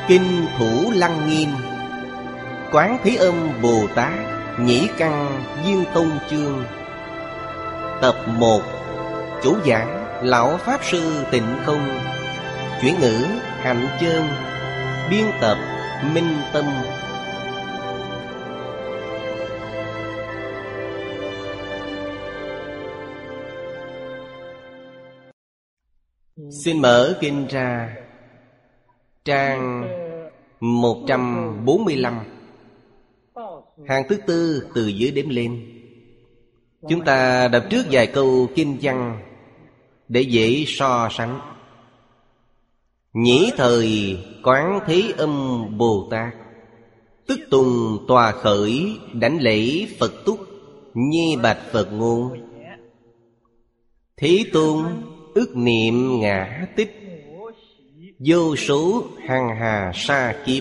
Kinh Thủ Lăng Nghiêm, Quán Thế Âm Bồ Tát Nhĩ Căn Viên Tông Chương. Tập 1. Chủ giảng Lão Pháp Sư Tịnh Không. Chuyển ngữ Hạnh Chơn. Biên tập Minh Tâm. Xin mở kinh ra trang 145, hàng thứ tư từ dưới đếm lên. Chúng ta đọc trước vài câu kinh văn để dễ so sánh. Nhĩ thời Quán Thế Âm Bồ Tát, tức tùng tòa khởi, đảnh lễ Phật túc, nhi bạch Phật ngôn. Thế Tôn ức niệm ngã tích, vô số hằng hà sa kiếp.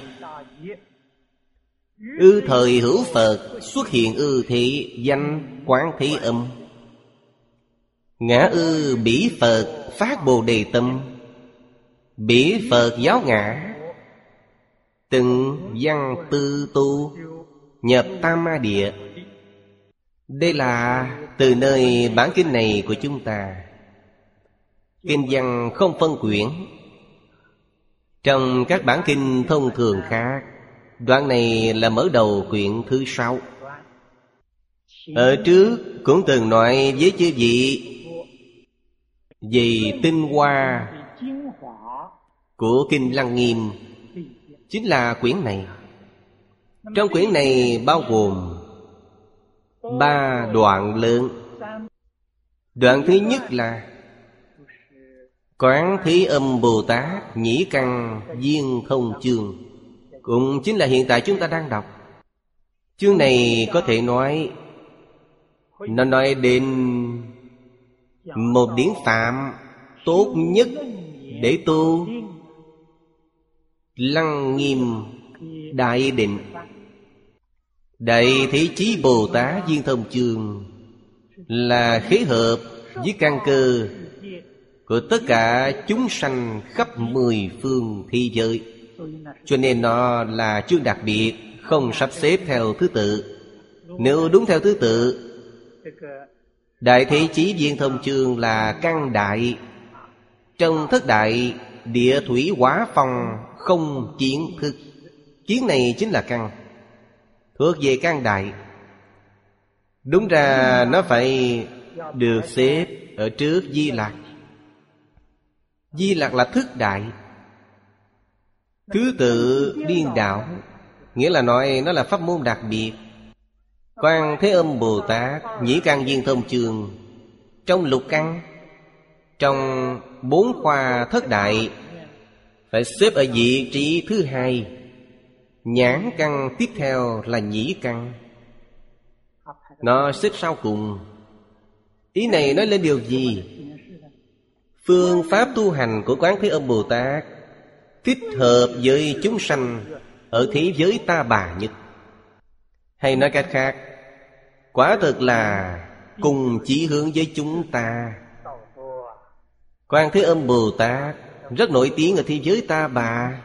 Ư thời hữu Phật, xuất hiện ư thị danh Quán Thế Âm. Ngã ư bỉ Phật, phát Bồ Đề tâm. Bỉ Phật giáo ngã, từng văn tư tu, nhập Tam Ma Địa. Đây là từ nơi bản kinh này của chúng ta. Kinh văn không phân quyển. Trong các bản kinh thông thường khác, đoạn này là mở đầu quyển thứ 6. Ở trước cũng từng nói với chư vị về tinh hoa của Kinh Lăng Nghiêm, chính là quyển này. Trong quyển này bao gồm 3 đoạn lớn. Đoạn thứ nhất là Quán Thế Âm Bồ Tát Nhĩ Căn Viên Thông Chương, cũng chính là hiện tại chúng ta đang đọc. Chương này có thể nói nó nói đến một điển phạm tốt nhất để tu Lăng Nghiêm Đại Định. Đại Thế Chí Bồ Tát Viên Thông Chương là khế hợp với căn cơ của tất cả chúng sanh khắp 10 phương thế giới, cho nên nó là chương đặc biệt, không sắp xếp theo thứ tự. Nếu đúng theo thứ tự, Đại Thế Chí Viên Thông Chương là căn đại. Trong thất đại, địa thủy hỏa phong không kiến thức. Kiến này chính là căn, thuộc về căn đại. Đúng ra nó phải được xếp ở trước Di Lặc. Di Lặc là thức đại. Thứ tự điên đảo, nghĩa là nói nó là pháp môn đặc biệt. Quán Thế Âm Bồ Tát Nhĩ Căn Viên Thông Chương, trong lục căn, trong 4 khoa thất đại, phải xếp ở vị trí thứ 2. Nhãn căn tiếp theo là nhĩ căn, nó xếp sau cùng. Ý này nói lên điều gì? Phương pháp tu hành của Quán Thế Âm Bồ Tát thích hợp với chúng sanh ở thế giới ta bà nhất. Hay nói cách khác, quả thực là cùng chỉ hướng với chúng ta. Quán Thế Âm Bồ Tát rất nổi tiếng ở thế giới ta bà,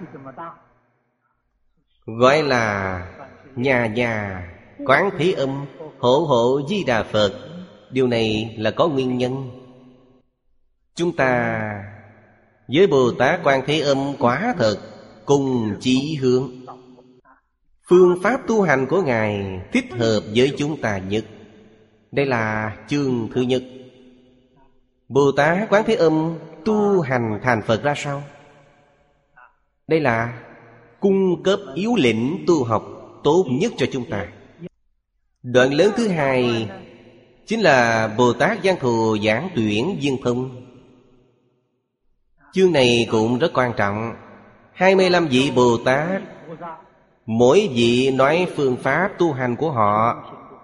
gọi là nhà nhà Quán Thế Âm, hộ hộ Di Đà Phật. Điều này là có nguyên nhân. Chúng ta với Bồ Tát Quán Thế Âm quả thật cùng chí hướng. Phương pháp tu hành của Ngài thích hợp với chúng ta nhất. Đây là chương thứ nhất. Bồ Tát Quán Thế Âm tu hành thành Phật ra sao? Đây là cung cấp yếu lĩnh tu học tốt nhất cho chúng ta. Đoạn lớn thứ 2 chính là Bồ Tát Văn Thù Giảng Tuyển Viên Thông. Chương này cũng rất quan trọng. 25 vị Bồ Tát, mỗi vị nói phương pháp tu hành của họ.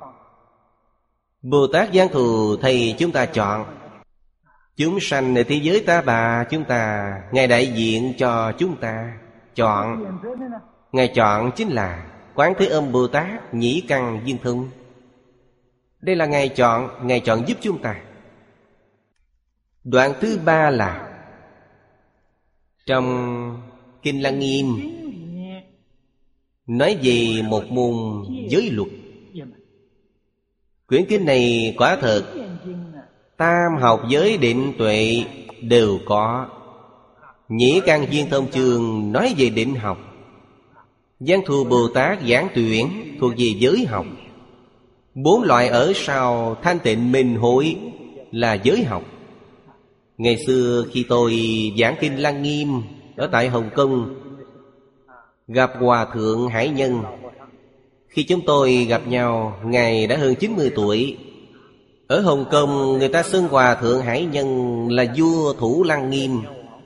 Bồ Tát Văn Thù thầy chúng ta chọn. Chúng sanh ở thế giới ta bà, chúng ta, Ngài đại diện cho chúng ta chọn. Ngài chọn chính là Quán Thế Âm Bồ Tát Nhĩ Căn Viên Thông. Đây là Ngài chọn giúp chúng ta. Đoạn thứ 3 là trong Kinh Lăng Nghiêm nói về một môn giới luật. Quyển kinh này quả thật tam học giới định tuệ đều có. Nhĩ Căn Viên Thông Chương nói về định học. Văn Thù Bồ Tát Giảng Tuyển thuộc về giới học. 4 loại ở sau Thanh Tịnh Minh Hội là giới học. Ngày xưa khi tôi giảng kinh Lăng Nghiêm ở tại Hồng Kông, gặp Hòa Thượng Hải Nhân. Khi chúng tôi gặp nhau, Ngài đã hơn 90 tuổi. Ở Hồng Kông người ta xưng Hòa Thượng Hải Nhân là vua thủ Lăng Nghiêm.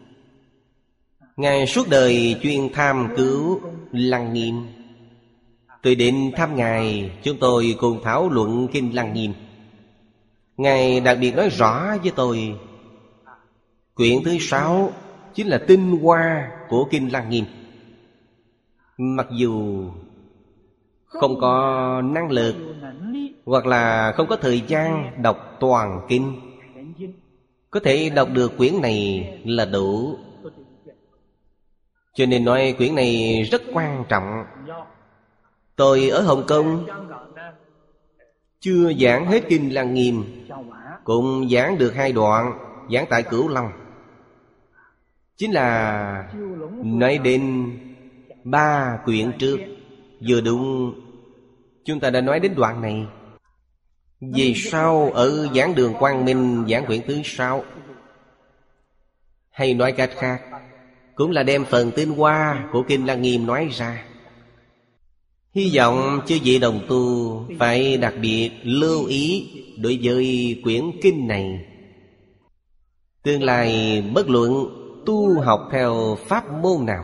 Ngài suốt đời chuyên tham cứu Lăng Nghiêm. Tôi đến thăm Ngài, chúng tôi cùng thảo luận kinh Lăng Nghiêm. Ngài đặc biệt nói rõ với tôi, quyển thứ 6 chính là tinh hoa của kinh Lăng Nghiêm. Mặc dù không có năng lực hoặc là không có thời gian đọc toàn kinh, có thể đọc được quyển này là đủ. Cho nên nói quyển này rất quan trọng. Tôi ở Hồng Kông chưa giảng hết kinh Lăng Nghiêm, cũng giảng được 2 đoạn, giảng tại Cửu Long. Chính là nói đến 3 quyển trước. Vừa đúng chúng ta đã nói đến đoạn này. Vì sao ở giảng đường Quang Minh giảng quyển thứ 6? Hay nói cách khác, cũng là đem phần tinh hoa của kinh Lăng Nghiêm nói ra. Hy vọng chư vị đồng tu phải đặc biệt lưu ý đối với quyển kinh này. Tương lai bất luận tu học theo pháp môn nào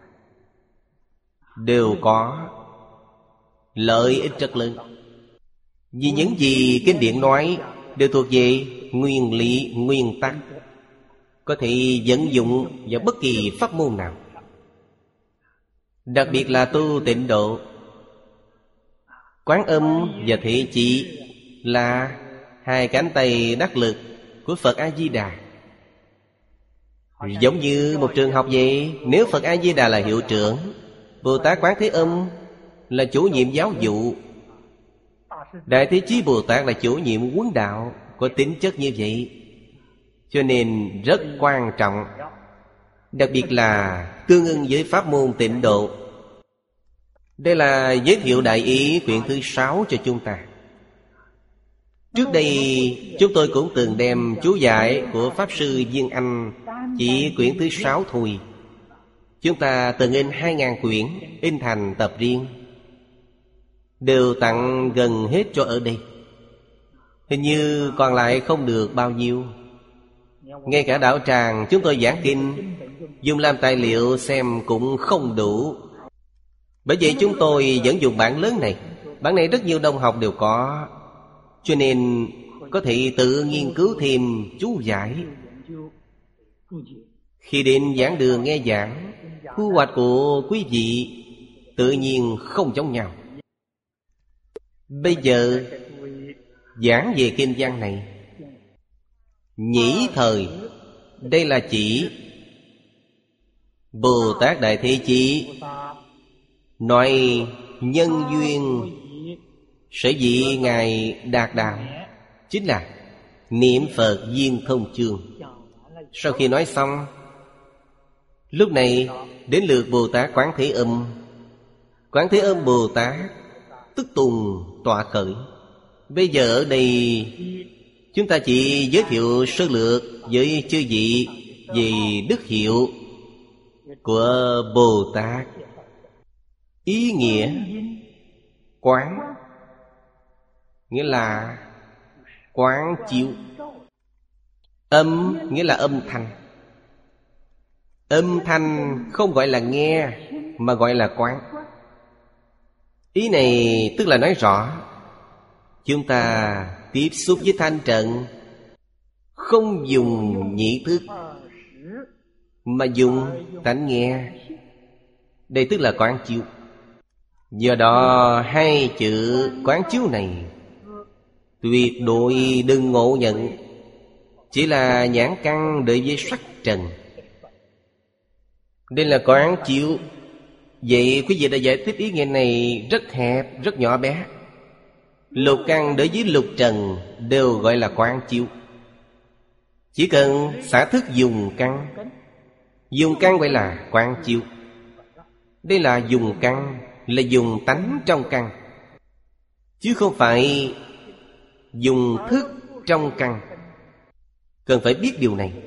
đều có lợi ích rất lớn. Vì những gì kinh điển nói đều thuộc về nguyên lý, nguyên tắc, có thể vận dụng vào bất kỳ pháp môn nào. Đặc biệt là tu tịnh độ, Quán Âm và Thị Chỉ là 2 cánh tay đắc lực của Phật A-di-đà. Giống như một trường học vậy, nếu Phật A-di-đà là hiệu trưởng, Bồ Tát Quán Thế Âm là chủ nhiệm giáo vụ, Đại Thế Chí Bồ Tát là chủ nhiệm huấn đạo, có tính chất như vậy. Cho nên rất quan trọng, đặc biệt là tương ưng với pháp môn tịnh độ. Đây là giới thiệu đại ý quyển thứ 6 cho chúng ta. Trước đây chúng tôi cũng từng đem chú giải của Pháp Sư Viên Anh chỉ quyển thứ 6 thôi. Chúng ta từng in 2.000 quyển, in thành tập riêng, đều tặng gần hết cho ở đây. Hình như còn lại không được bao nhiêu. Ngay cả đạo tràng chúng tôi giảng kinh dùng làm tài liệu xem cũng không đủ. Bởi vậy chúng tôi vẫn dùng bản lớn này. Bản này rất nhiều đồng học đều có, cho nên có thể tự nghiên cứu thêm chú giải. Khi đến giảng đường nghe giảng, thu hoạch của quý vị tự nhiên không giống nhau. Bây giờ giảng về kinh văn này, nhĩ thời, đây là chỉ Bồ Tát Đại Thế Chí nói nhân duyên sở dĩ Ngài đạt đạo chính là niệm Phật Viên Thông Chương. Sau khi nói xong, lúc này đến lượt Bồ Tát Quán Thế Âm. Quán Thế Âm Bồ Tát tức tùng tọa khởi. Bây giờ ở đây chúng ta chỉ giới thiệu sơ lược với chư vị về đức hiệu của Bồ Tát. Ý nghĩa quán nghĩa là quán chiếu. Âm nghĩa là âm thanh. Âm thanh không gọi là nghe mà gọi là quán. Ý này tức là nói rõ chúng ta tiếp xúc với thanh trận không dùng nhĩ thức mà dùng tánh nghe. Đây tức là quán chiếu. Do đó 2 chữ quán chiếu này tuyệt đối đừng ngộ nhận chỉ là nhãn căn đối với sắc trần. Đây là quán chiếu Vậy quý vị đã giải thích ý nghĩa này rất hẹp, rất nhỏ bé. Lục căn đối với lục trần đều gọi là quán chiếu. Chỉ cần xả thức dùng căn, dùng căn gọi là quán chiếu. Đây là dùng căn, là dùng tánh trong căn, chứ không phải dùng thức trong căn. Cần phải biết điều này.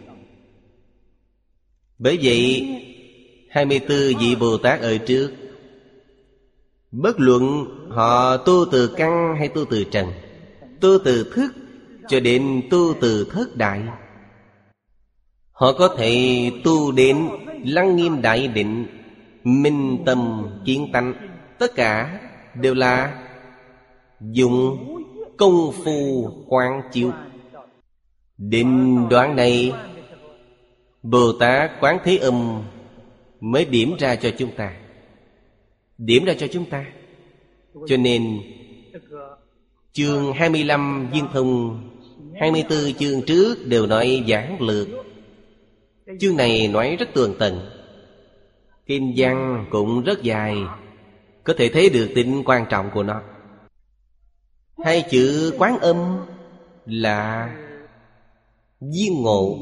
Bởi vậy 24 vị Bồ Tát ở trước, bất luận họ tu từ căn hay tu từ trần, tu từ thức cho đến tu từ thất đại, họ có thể tu đến lăng nghiêm đại định, minh tâm kiến tánh. Tất cả đều là dùng công phu quán chiếu. Định đoạn này Bồ Tát Quán Thế Âm mới điểm ra cho chúng ta. Điểm ra cho chúng ta. Cho nên chương 25 viên thông, 24 chương trước đều nói giản lược. Chương này nói rất tường tận. Kinh văn cũng rất dài, có thể thấy được tính quan trọng của nó. Hai chữ Quán Âm là duyên ngộ.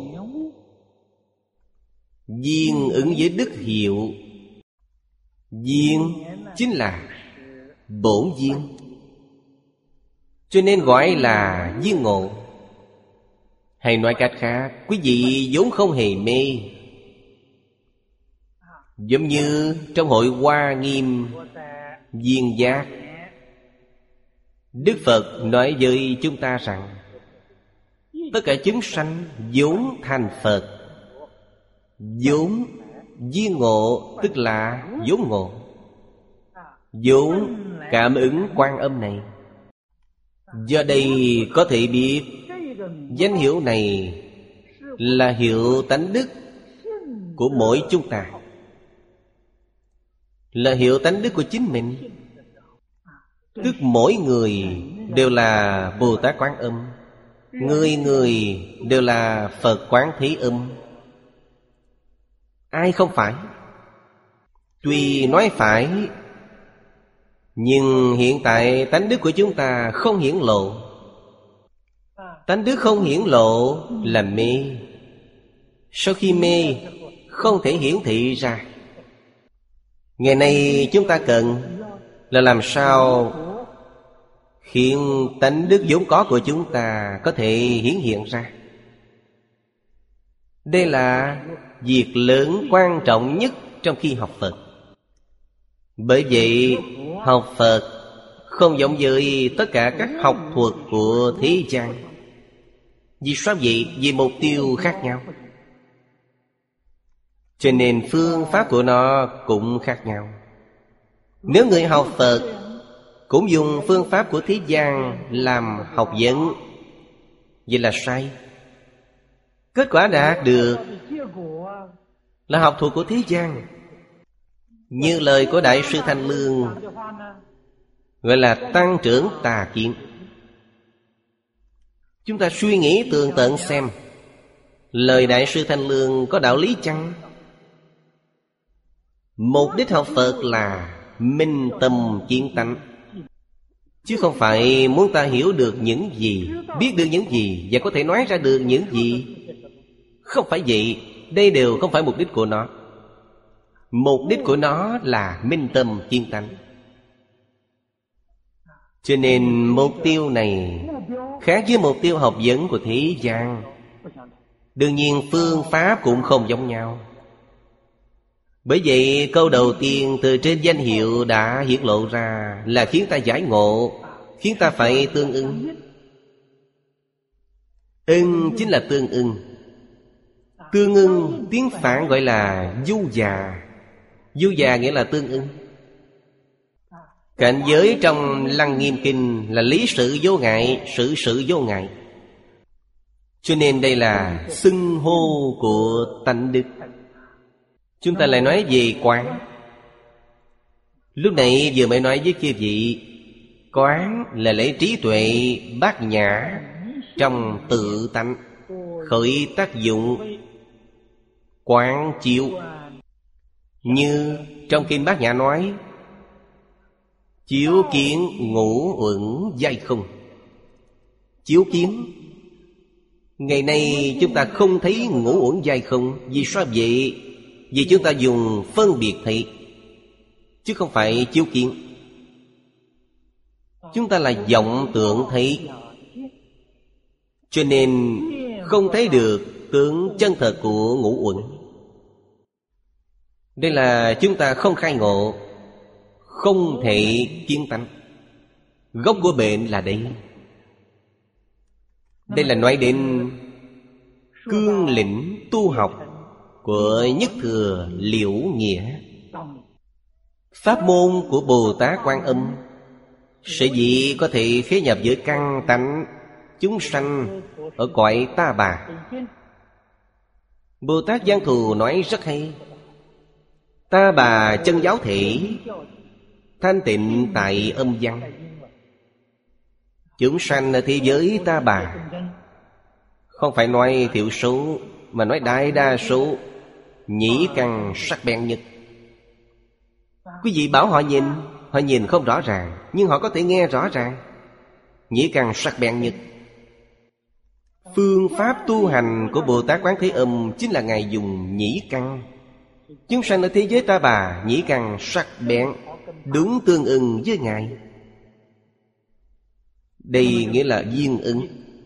Duyên ứng với đức hiệu. Duyên chính là bổn duyên, cho nên gọi là duyên ngộ. Hay nói cách khác, quý vị vốn không hề mê. Giống như trong hội Hoa Nghiêm Viên Giác, Đức Phật nói với chúng ta rằng tất cả chúng sanh vốn thành Phật. Vốn duyên ngộ tức là vốn ngộ, vốn cảm ứng Quan Âm này. Do đây có thể biết danh hiệu này là hiệu tánh đức của mỗi chúng ta, là hiệu tánh đức của chính mình. Tức mỗi người đều là Bồ Tát Quán Âm, người người đều là Phật Quán Thế Âm. Ai không phải? Tuy nói phải, nhưng hiện tại tánh đức của chúng ta không hiển lộ. Tánh đức không hiển lộ là mê. Sau khi mê, không thể hiển thị ra. Ngày nay chúng ta cần là làm sao khiến tánh đức vốn có của chúng ta có thể hiển hiện ra. Đây là việc lớn quan trọng nhất trong khi học Phật. Bởi vậy học Phật không giống với tất cả các học thuật của thế gian. Vì sao vậy? Vì mục tiêu khác nhau, cho nên phương pháp của nó cũng khác nhau. Nếu người học Phật cũng dùng phương pháp của thế gian làm học vấn, vậy là sai. Kết quả đạt được là học thuật của thế gian. Như lời của Đại sư Thanh Lương gọi là tăng trưởng tà kiến. Chúng ta suy nghĩ tường tận xem, lời Đại sư Thanh Lương có đạo lý chăng? Mục đích học Phật là minh tâm kiến tánh, chứ không phải muốn ta hiểu được những gì, biết được những gì và có thể nói ra được những gì. Không phải vậy. Đây đều không phải mục đích của nó. Mục đích của nó là minh tâm kiến tánh. Cho nên mục tiêu này khác với mục tiêu học vấn của thế gian. Đương nhiên phương pháp cũng không giống nhau. Bởi vậy câu đầu tiên từ trên danh hiệu đã hiển lộ ra là khiến ta giải ngộ, khiến ta phải tương ưng. Ưng chính là tương ưng. Tương ưng tiếng Phạn gọi là du già. Du già nghĩa là tương ưng. Cảnh giới trong Lăng Nghiêm Kinh là lý sự vô ngại, sự sự vô ngại. Cho nên đây là xưng hô của tánh đức. Chúng ta lại nói về quán. Lúc nãy vừa mới nói với kia vị, quán là lấy trí tuệ bát nhã trong tự tánh khởi tác dụng quán chiếu. Như Trong Kinh Bát Nhã nói chiếu kiến ngũ uẩn giai không. Chiếu kiến. Ngày nay chúng ta không thấy ngũ uẩn giai không. Vì sao vậy? Vì chúng ta dùng phân biệt thấy, chứ không phải chiếu kiến. Chúng ta là vọng tưởng thấy, cho nên không thấy được tướng chân thật của ngũ uẩn. Đây là chúng ta không khai ngộ, không thể kiến tánh. Gốc của bệnh là đây. Đây là nói đến cương lĩnh tu học của Nhất Thừa Liễu Nghĩa. Pháp môn của Bồ Tát Quan Âm sở dĩ có thể khế nhập với căn tánh chúng sanh ở cõi Ta Bà. Bồ Tát Giang Thù nói rất hay: Ta Bà chân giáo thể, thanh tịnh tại âm văn. Chúng sanh ở thế giới Ta Bà, không phải nói thiểu số, mà nói đại đa số, nhĩ căn sắc bén nhất. Quý vị bảo họ nhìn không rõ ràng, nhưng họ có thể nghe rõ ràng. Nhĩ căn sắc bén nhất. Phương pháp tu hành của Bồ Tát Quán Thế Âm chính là Ngài dùng nhĩ căn. Chúng sanh ở thế giới Ta Bà, nhĩ căn sắc bén, đúng tương ưng với Ngài. Đây nghĩa là duyên ứng.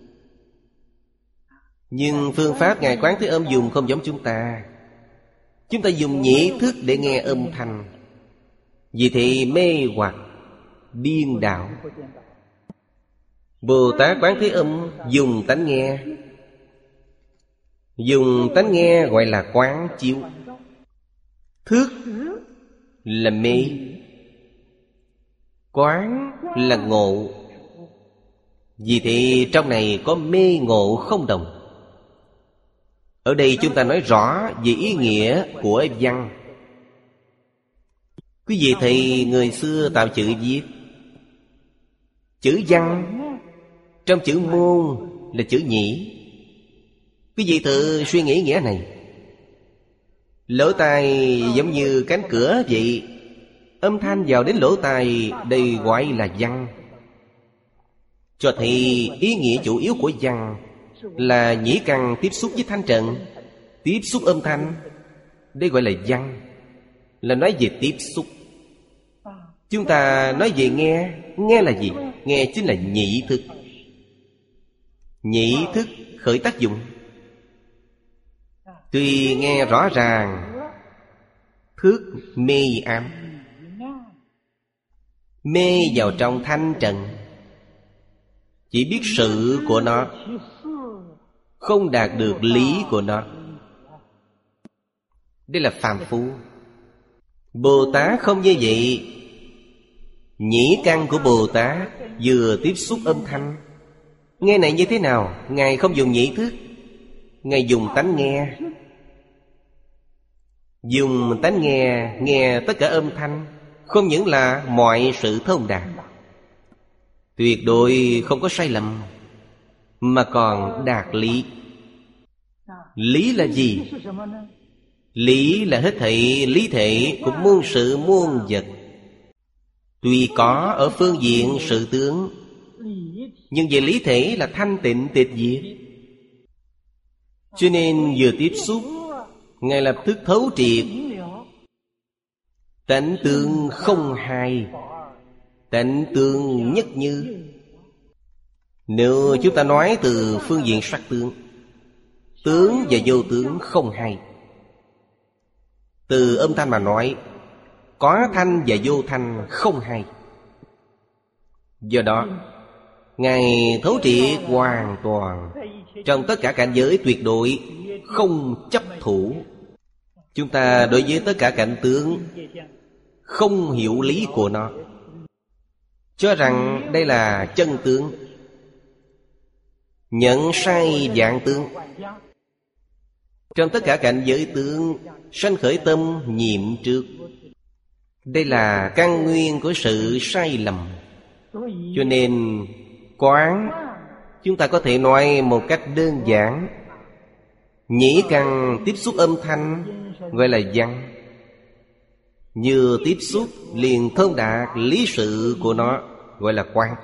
Nhưng phương pháp Ngài Quán Thế Âm dùng không giống chúng ta. Chúng ta dùng nhĩ thức để nghe âm thanh, vì thế mê hoặc điên đảo. Bồ Tát Quán Thế Âm dùng tánh nghe. Dùng tánh nghe gọi là quán chiếu. Thức là mê, quán là ngộ. Vì thế trong này có mê ngộ không đồng. Ở đây chúng ta nói rõ về ý nghĩa của văn. Quý vị thấy người xưa tạo chữ viết, chữ văn trong chữ môn là chữ nhĩ. Quý vị thử suy nghĩ nghĩa này. Lỗ tai giống như cánh cửa vậy, âm thanh vào đến lỗ tai, đây gọi là văn. Cho thấy ý nghĩa chủ yếu của văn là nhĩ căn tiếp xúc với thanh trần, tiếp xúc âm thanh. Đây gọi là văn, là nói về tiếp xúc. Chúng ta nói về nghe. Nghe là gì? Nghe chính là nhĩ thức. Nhĩ thức khởi tác dụng. Tuy nghe rõ ràng, thức mê ám, mê vào trong thanh trần, chỉ biết sự của nó, không đạt được lý của nó. Đây là phàm phu. Bồ Tát không như vậy. Nhĩ căn của Bồ Tát vừa tiếp xúc âm thanh. Nghe này như thế nào? Ngài không dùng nhĩ thức, Ngài dùng tánh nghe. Dùng tánh nghe, nghe tất cả âm thanh, không những là mọi sự thông đạt, tuyệt đối không có sai lầm, mà còn đạt lý. Lý là gì? Lý là hết thảy lý thể của muôn sự muôn vật. Tuy có ở phương diện sự tướng, nhưng về lý thể là thanh tịnh tịch diệt. Cho nên vừa tiếp xúc, Ngài lập tức thấu triệt. Tánh tướng không hai, tánh tướng nhất như. Nếu chúng ta nói từ phương diện sắc tướng, tướng và vô tướng không hai. Từ âm thanh mà nói, có thanh và vô thanh không hai. Do đó Ngài thấu triệt hoàn toàn trong tất cả cảnh giới, tuyệt đối không chấp thủ. Chúng ta đối với tất cả cảnh tướng không hiểu lý của nó, cho rằng đây là chân tướng, nhận sai dạng tướng. Trong tất cả cảnh giới tướng sanh khởi tâm nhiệm trước. Đây là căn nguyên của sự sai lầm. Cho nên quán, chúng ta có thể nói một cách đơn giản, nhĩ căn tiếp xúc âm thanh gọi là văn. Như tiếp xúc liền thông đạt lý sự của nó, gọi là quán.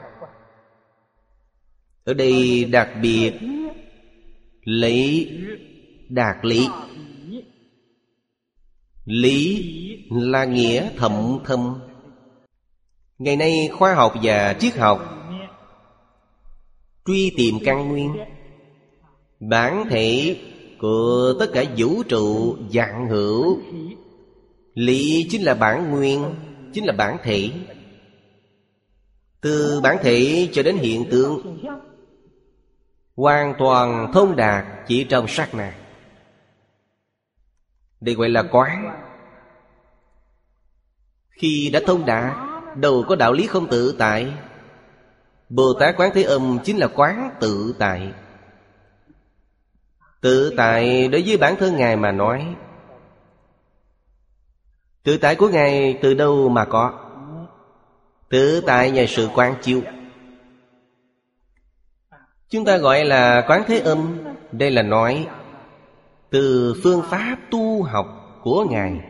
Ở đây đặc biệt lấy đạt lý. Lý là nghĩa thậm thâm. Ngày nay khoa học và triết học truy tìm căn nguyên, bản thể của tất cả vũ trụ vạn hữu. Lý chính là bản nguyên, chính là bản thể. Từ bản thể cho đến hiện tượng, hoàn toàn thông đạt chỉ trong sát na. Đây gọi là quán. Khi đã thông đạt, đâu có đạo lý không tự tại. Bồ Tát Quán Thế Âm chính là quán tự tại. Tự tại đối với bản thân Ngài mà nói, tự tại của Ngài từ đâu mà có? Tự tại nhờ sự quán chiếu. Chúng ta gọi là Quán Thế Âm. Đây là nói từ phương pháp tu học của Ngài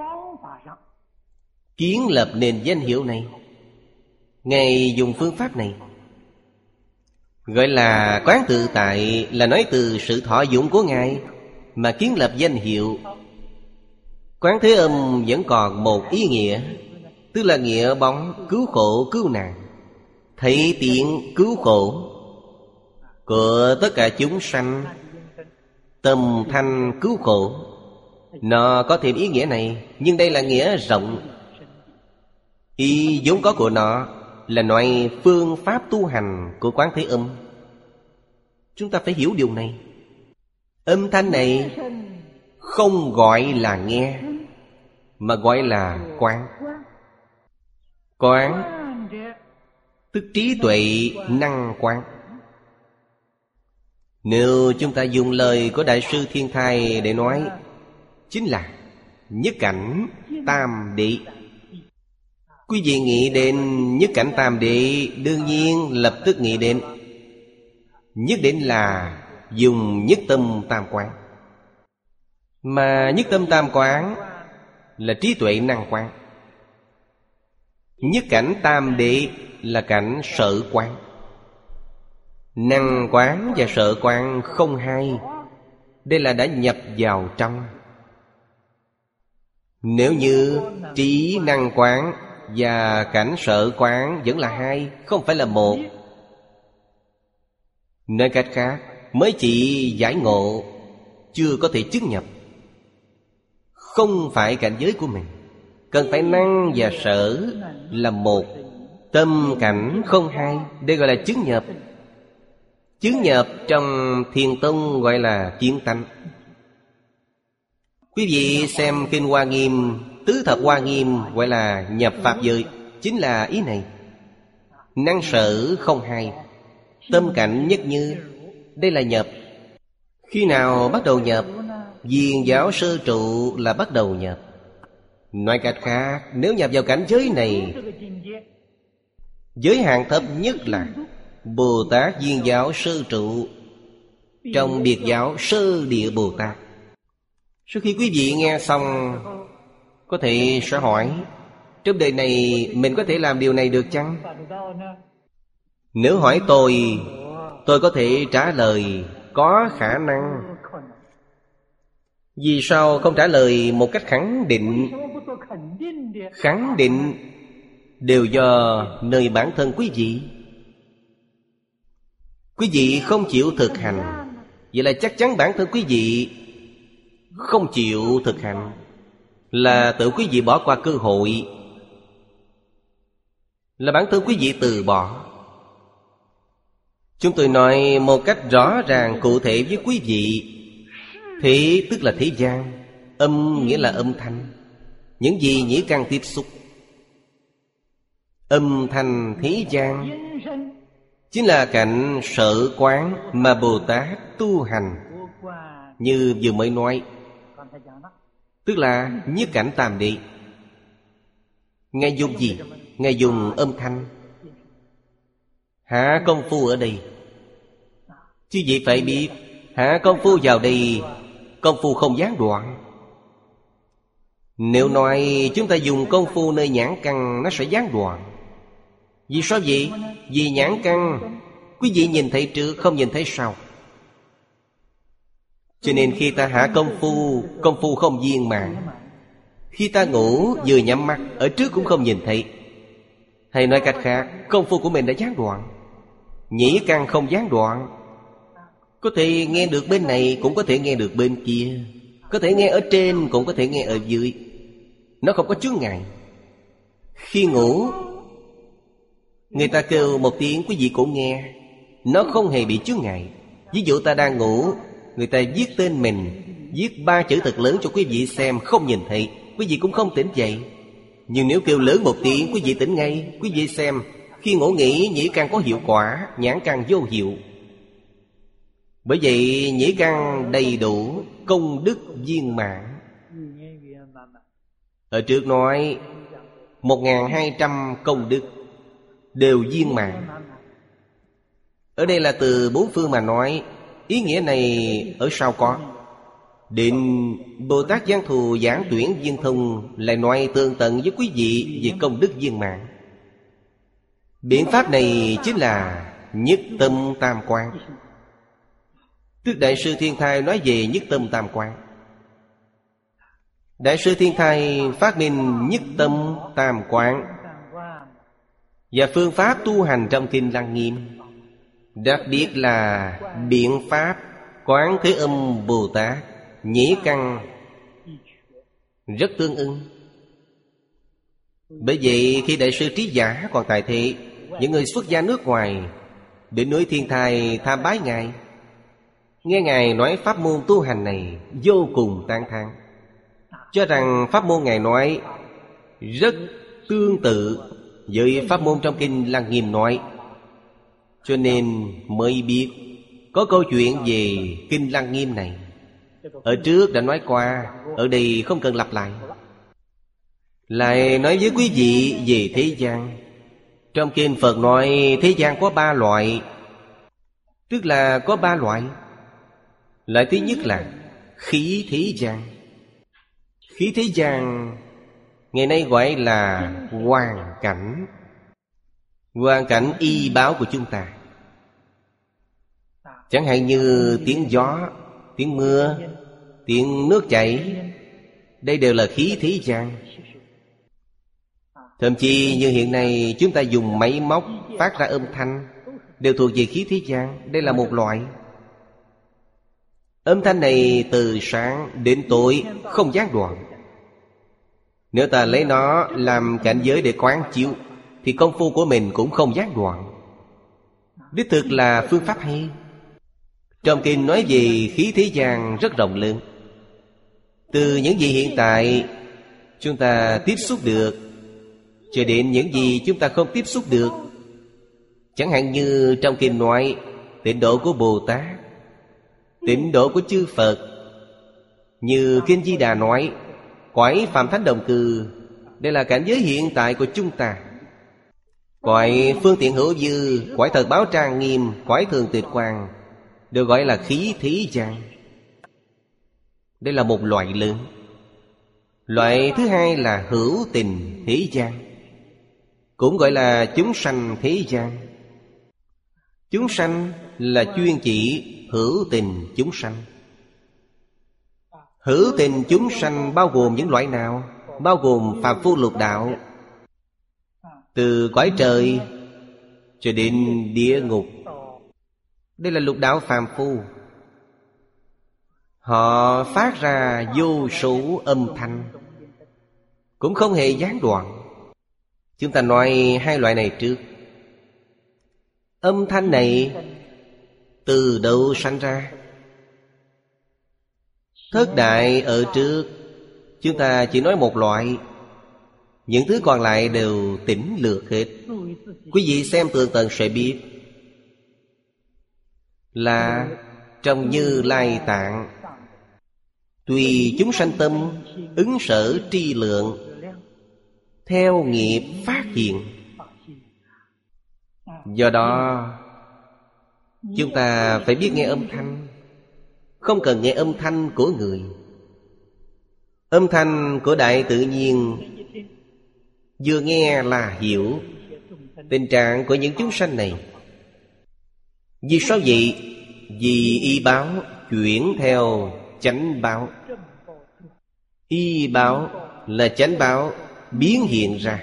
kiến lập nền danh hiệu này. Ngài dùng phương pháp này gọi là quán tự tại, là nói từ sự thọ dụng của Ngài mà kiến lập danh hiệu. Quán Thế Âm vẫn còn một ý nghĩa, tức là nghĩa bóng cứu khổ cứu nạn, thị tiện cứu khổ của tất cả chúng sanh, tâm thanh cứu khổ. Nó có thêm ý nghĩa này, nhưng đây là nghĩa rộng. Ý vốn có của nó là nói phương pháp tu hành của Quán Thế Âm. Chúng ta phải hiểu điều này. Âm thanh này không gọi là nghe, mà gọi là quán. Quán tức trí tuệ năng quán. Nếu chúng ta dùng lời của Đại sư Thiên Thai để nói, chính là nhất cảnh tam địa. Quý vị nghĩ đến nhất cảnh tam địa, đương nhiên lập tức nghĩ đến nhất định là dùng nhất tâm tam quán. Mà nhất tâm tam quán là trí tuệ năng quán. Nhất cảnh tam địa là cảnh sở quán. Năng quán và sở quán không hai. Đây là đã nhập vào trong. Nếu như trí năng quán và cảnh sở quán vẫn là hai, không phải là một. Nói cách khác, mới chỉ giải ngộ, chưa có thể chứng nhập. Không phải cảnh giới của mình. Cần phải năng và sở là một, tâm cảnh không hai. Đây gọi là chứng nhập. Chứng nhập trong Thiền Tông gọi là kiến tánh. Quý vị xem Kinh Hoa Nghiêm, Tứ Thập Hoa Nghiêm gọi là nhập pháp giới, chính là ý này. Năng sở không hai, tâm cảnh nhất như. Đây là nhập. Khi nào bắt đầu nhập? Viên giáo sơ trụ là bắt đầu nhập. Nói cách khác, nếu nhập vào cảnh giới này, giới hạn thấp nhất là Bồ Tát Viên giáo sơ trụ, trong biệt giáo sơ địa Bồ Tát. Sau khi quý vị nghe xong, có thể sẽ hỏi, trong đời này mình có thể làm điều này được chăng? Nếu hỏi tôi có thể trả lời có khả năng. Vì sao không trả lời một cách khẳng định? Khẳng định đều do nơi bản thân quý vị. Quý vị không chịu thực hành, vậy là chắc chắn bản thân quý vị không chịu thực hành, là tự quý vị bỏ qua cơ hội, là bản thân quý vị từ bỏ. Chúng tôi nói một cách rõ ràng cụ thể với quý vị. Thế tức là thế gian, âm nghĩa là âm thanh, những gì nhĩ căn tiếp xúc. Âm thanh thế gian chính là cảnh sở quán mà Bồ Tát tu hành. Như vừa mới nói, tức là nhất cảnh tam địa. Ngài dùng gì? Ngài dùng âm thanh. Hạ công phu ở đây. Chứ gì phải biết, hạ công phu vào đây, công phu không gián đoạn. Nếu nói chúng ta dùng công phu nơi nhãn căn, nó sẽ gián đoạn. Vì sao vậy? Vì nhãn căn quý vị nhìn thấy trước, không nhìn thấy sau. Cho nên khi ta hạ công phu không viên mãn. Khi ta ngủ vừa nhắm mắt, ở trước cũng không nhìn thấy. Hay nói cách khác, công phu của mình đã gián đoạn. Nhĩ căn không gián đoạn. Có thể nghe được bên này, cũng có thể nghe được bên kia. Có thể nghe ở trên, cũng có thể nghe ở dưới. Nó không có chướng ngại. Khi ngủ, người ta kêu một tiếng, quý vị cũng nghe. Nó không hề bị chướng ngại. Ví dụ ta đang ngủ, người ta viết tên mình, viết 3 chữ thật lớn cho quý vị xem, không nhìn thấy, quý vị cũng không tỉnh dậy. Nhưng nếu kêu lớn một tiếng, quý vị tỉnh ngay. Quý vị xem, khi ngủ nghỉ, nhĩ căn có hiệu quả, nhãn căn vô hiệu. Bởi vậy nhĩ căn đầy đủ, công đức viên mãn. Ở trước nói 1200 công đức đều viên mãn. Ở đây là từ 4 phương mà nói. Ý nghĩa này ở sau có. Định Bồ Tát Giang Thù Giảng Tuyển Viên Thông lại nói tường tận với quý vị về công đức viên mãn. Biện pháp này chính là nhất tâm tam quan. Tức Đại sư Thiên Thai nói về nhất tâm tam quan. Đại sư Thiên Thai phát minh nhất tâm tam quan và phương pháp tu hành trong Kinh Lăng Nghiêm. Đặc biệt là biện pháp Quán Thế Âm Bồ Tát nhĩ căn rất tương ưng. Bởi vậy khi Đại sư Trí Giả còn tại thế, những người xuất gia nước ngoài đến núi Thiên Thai tham bái Ngài, nghe Ngài nói pháp môn tu hành này vô cùng tán thán, cho rằng pháp môn Ngài nói rất tương tự với pháp môn trong Kinh Lăng Nghiêm nói. Cho nên mới biết có câu chuyện về Kinh Lăng Nghiêm này. Ở trước đã nói qua, ở đây không cần lặp lại. Lại nói với quý vị về thế gian. Trong Kinh Phật nói thế gian có 3 loại. Tức là có 3 loại. Loại thứ nhất là khí thế gian. Khí thế gian ngày nay gọi là hoàn cảnh. Hoàn cảnh y báo của chúng ta. Chẳng hạn như tiếng gió, tiếng mưa, tiếng nước chảy. Đây đều là khí thế gian. Thậm chí như hiện nay chúng ta dùng máy móc phát ra âm thanh, đều thuộc về khí thế gian. Đây là một loại. Âm thanh này từ sáng đến tối không gián đoạn. Nếu ta lấy nó làm cảnh giới để quán chiếu, thì công phu của mình cũng không gián đoạn. Đích thực là phương pháp hay. Trong Kinh nói về khí thế gian rất rộng lớn. Từ những gì hiện tại chúng ta tiếp xúc được, cho đến những gì chúng ta không tiếp xúc được. Chẳng hạn như trong Kinh nói tịnh độ của Bồ Tát, tịnh độ của chư Phật. Như Kinh Di Đà nói cõi Phạm Thánh Đồng Cư, đây là cảnh giới hiện tại của chúng ta. Cõi Phương Tiện Hữu Dư, cõi Thật Báo Trang Nghiêm, cõi Thường Tịch Quang, đều gọi là khí thế gian. Đây là một loại lớn. Loại thứ hai là hữu tình thế gian, cũng gọi là chúng sanh thế gian. Chúng sanh là chuyên chỉ hữu tình chúng sanh. Hữu tình chúng sanh bao gồm những loại nào? Bao gồm phàm phu lục đạo, từ cõi trời cho đến địa ngục. Đây là lục đạo phàm phu. Họ phát ra vô số âm thanh, cũng không hề gián đoạn. Chúng ta nói 2 loại này trước. Âm thanh này từ đâu sanh ra? Thất đại ở trước, chúng ta chỉ nói một loại. Những thứ còn lại đều tỉnh lược hết. Quý vị xem tường tận sẽ biết là trong Như Lai Tạng, tùy chúng sanh tâm ứng sở tri lượng, theo nghiệp phát hiện. Do đó chúng ta phải biết nghe âm thanh. Không cần nghe âm thanh của người. Âm thanh của đại tự nhiên vừa nghe là hiểu tình trạng của những chúng sanh này. Vì sao vậy? Vì y báo chuyển theo chánh báo. Y báo là chánh báo biến hiện ra.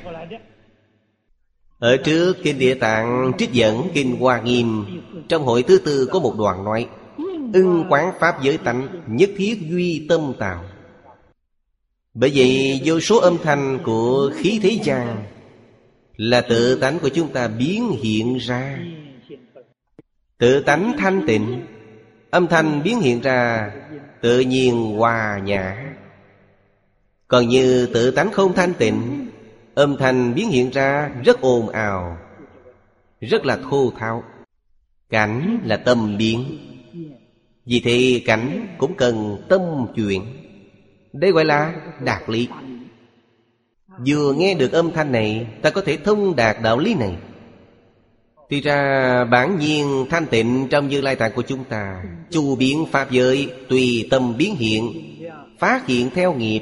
Ở trước Kinh Địa Tạng trích dẫn Kinh Hoa Nghiêm, trong hội thứ tư có một đoạn nói: ưng quán pháp giới tánh, nhất thiết duy tâm tạo. Bởi vậy vô số âm thanh của khí thế gian là tự tánh của chúng ta biến hiện ra. Tự tánh thanh tịnh, âm thanh biến hiện ra tự nhiên hòa nhã. Còn như tự tánh không thanh tịnh, âm thanh biến hiện ra rất ồn ào, rất là thô tháo. Cảnh là tâm biến. Vì thế cảnh cũng cần tâm chuyển. Đây gọi là đạt lý. Vừa nghe được âm thanh này, ta có thể thông đạt đạo lý này. Thì ra bản nhiên thanh tịnh trong Như Lai Tạng của chúng ta, chu biến pháp giới tùy tâm biến hiện, phát hiện theo nghiệp.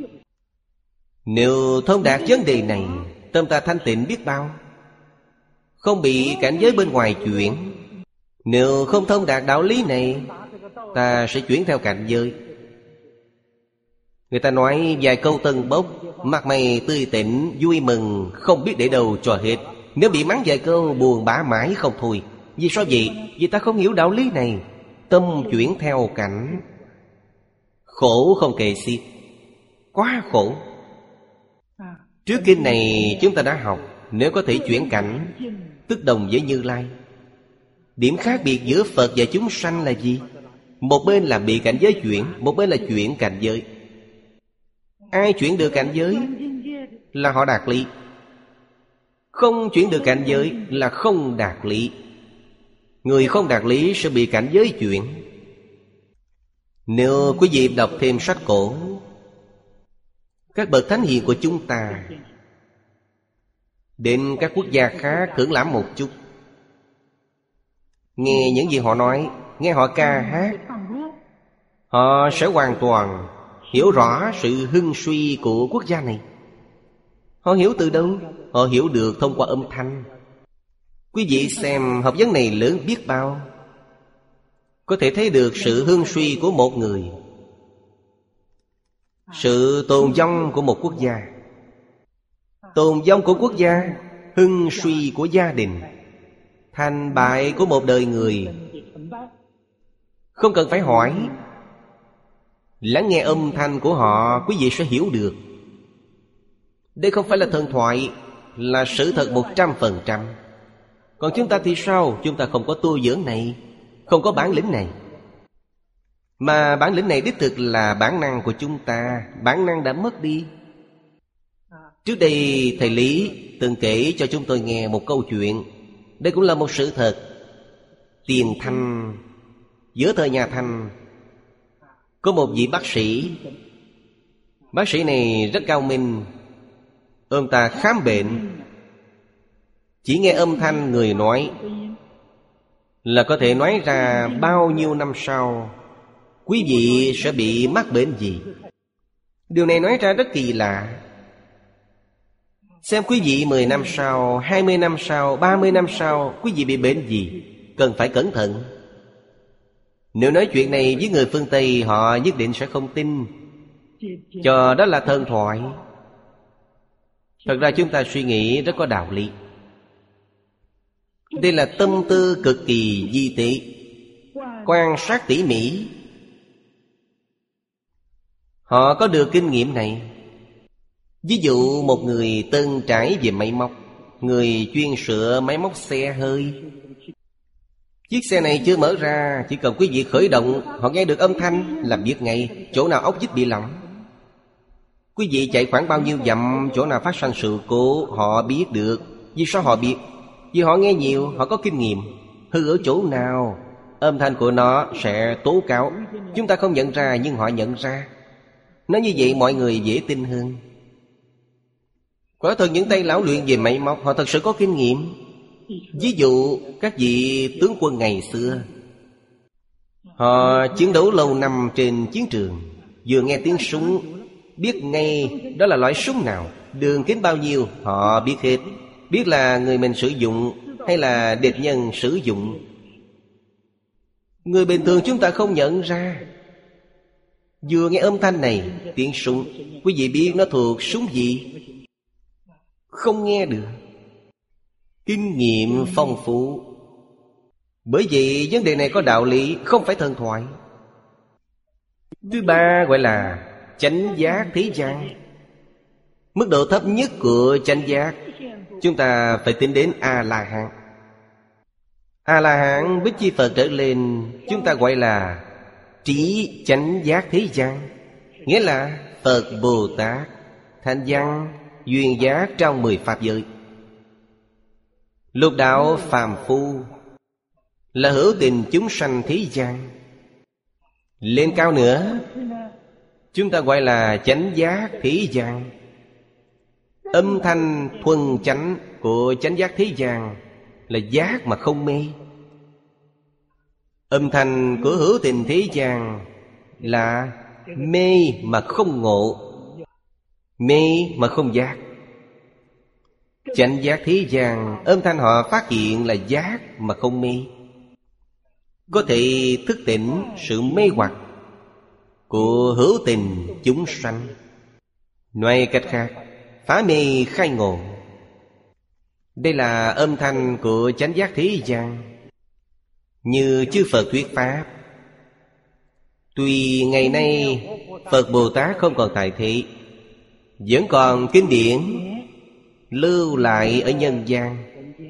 Nếu thông đạt vấn đề này, tâm ta thanh tịnh biết bao, không bị cảnh giới bên ngoài chuyển. Nếu không thông đạt đạo lý này, ta sẽ chuyển theo cảnh giới. Người ta nói vài câu tân bốc, mặt mày tươi tỉnh, vui mừng, không biết để đâu cho hết. Nếu bị mắng vài câu buồn bã mãi không thôi. Vì sao vậy? Vì ta không hiểu đạo lý này. Tâm chuyển theo cảnh, khổ không kể xiết, quá khổ. Trước kinh này chúng ta đã học, nếu có thể chuyển cảnh, tức đồng với Như Lai. Điểm khác biệt giữa Phật và chúng sanh là gì? Một bên là bị cảnh giới chuyển, một bên là chuyển cảnh giới. Ai chuyển được cảnh giới là họ đạt lý. Không chuyển được cảnh giới là không đạt lý. Người không đạt lý sẽ bị cảnh giới chuyển. Nếu quý vị đọc thêm sách cổ, các bậc thánh hiền của chúng ta đến các quốc gia khác thưởng lãm một chút, nghe những gì họ nói, nghe họ ca hát, họ sẽ hoàn toàn hiểu rõ sự hưng suy của quốc gia này. Họ hiểu từ đâu? Họ hiểu được thông qua âm thanh. Quý vị xem học vấn này lớn biết bao, có thể thấy được sự hưng suy của một người, sự tồn vong của một quốc gia, tồn vong của quốc gia, hưng suy của gia đình, thành bại của một đời người. Không cần phải hỏi, lắng nghe âm thanh của họ, quý vị sẽ hiểu được. Đây không phải là thần thoại, là sự thật 100%. Còn chúng ta thì sao? Chúng ta không có tu dưỡng này, không có bản lĩnh này. Mà bản lĩnh này đích thực là bản năng của chúng ta. Bản năng đã mất đi. Trước đây thầy Lý từng kể cho chúng tôi nghe một câu chuyện. Đây cũng là một sự thật. Tiền Thanh, giữa thời nhà Thanh, có một vị bác sĩ. Bác sĩ này rất cao minh. Ông ta khám bệnh, chỉ nghe âm thanh người nói là có thể nói ra bao nhiêu năm sau quý vị sẽ bị mắc bệnh gì. Điều này nói ra rất kỳ lạ. Xem quý vị 10 năm sau, 20 năm sau, 30 năm sau quý vị bị bệnh gì, cần phải cẩn thận. Nếu nói chuyện này với người phương Tây, họ nhất định sẽ không tin, cho đó là thần thoại. Thật ra chúng ta suy nghĩ rất có đạo lý. Đây là tâm tư cực kỳ di tế, quan sát tỉ mỉ. Họ có được kinh nghiệm này. Ví dụ một người tân trải về máy móc, người chuyên sửa máy móc xe hơi. Chiếc xe này chưa mở ra, chỉ cần quý vị khởi động, họ nghe được âm thanh là biết ngay chỗ nào ốc vít bị lỏng. Quý vị chạy khoảng bao nhiêu dặm, chỗ nào phát sinh sự cố, họ biết được. Vì sao họ biết? Vì họ nghe nhiều, họ có kinh nghiệm. Hư ở chỗ nào, âm thanh của nó sẽ tố cáo. Chúng ta không nhận ra nhưng họ nhận ra. Nói như vậy mọi người dễ tin hơn. Quả thật những tay lão luyện về máy móc, họ thật sự có kinh nghiệm. Ví dụ các vị tướng quân ngày xưa, họ chiến đấu lâu năm trên chiến trường, vừa nghe tiếng súng Biết ngay đó là loại súng nào, đường kính bao nhiêu, họ biết hết. Biết là người mình sử dụng hay là địch nhân sử dụng. Người bình thường chúng ta không nhận ra. Vừa nghe âm thanh này, tiếng súng, quý vị biết nó thuộc súng gì? Không nghe được. Kinh nghiệm phong phú. Bởi vậy vấn đề này có đạo lý, không phải thần thoại. Thứ ba gọi là chánh giác thế gian. Mức độ thấp nhất của chánh giác, chúng ta phải tính đến A-la-hán. A-la-hán Bích Chi Phật trở lên, chúng ta gọi là trí chánh giác thế gian. Nghĩa là Phật Bồ Tát thành văn duyên giác trong 10 pháp giới. Lục đạo phàm phu là hữu tình chúng sanh thế gian. Lên cao nữa, chúng ta gọi là chánh giác thế gian. Âm thanh thuần chánh của chánh giác thế gian là giác mà không mê. Âm thanh của hữu tình thế gian là mê mà không ngộ, mê mà không giác. Chánh giác thế gian, âm thanh họ phát hiện là giác mà không mê, có thể thức tỉnh sự mê hoặc của hữu tình chúng sanh. Nói cách khác, phá mê khai ngộ. Đây là âm thanh của chánh giác thế gian. Như chư Phật thuyết pháp, tuy ngày nay Phật Bồ Tát không còn tại thế, vẫn còn kinh điển lưu lại ở nhân gian.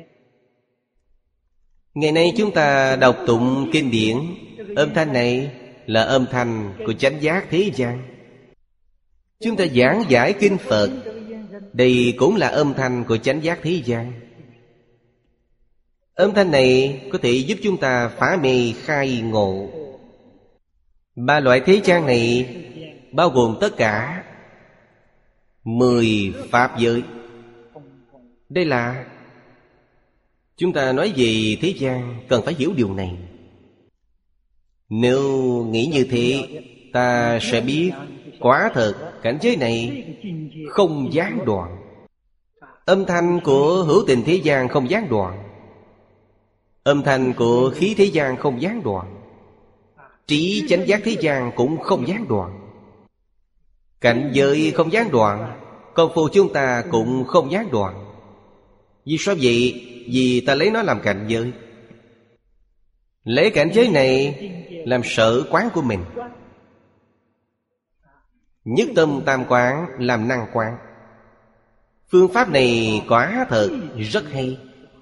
Ngày nay chúng ta đọc tụng kinh điển, âm thanh này là âm thanh của chánh giác thế gian. Chúng ta giảng giải kinh Phật, đây cũng là âm thanh của chánh giác thế gian. Âm thanh này có thể giúp chúng ta phá mê khai ngộ. Ba loại thế gian này bao gồm tất cả 10 pháp giới. Đây là chúng ta nói về thế gian, cần phải hiểu điều này. Nếu nghĩ như thế, ta sẽ biết quả thật cảnh giới này không gián đoạn. Âm thanh của hữu tình thế gian không gián đoạn, âm thanh của khí thế gian không gián đoạn, trí chánh giác thế gian cũng không gián đoạn. Cảnh giới không gián đoạn, công phu chúng ta cũng không gián đoạn. Vì sao vậy? Vì ta lấy nó làm cảnh giới, lấy cảnh giới này làm sở quán của mình. Nhất tâm tam quán làm năng quán. Phương pháp này quả thật rất hay.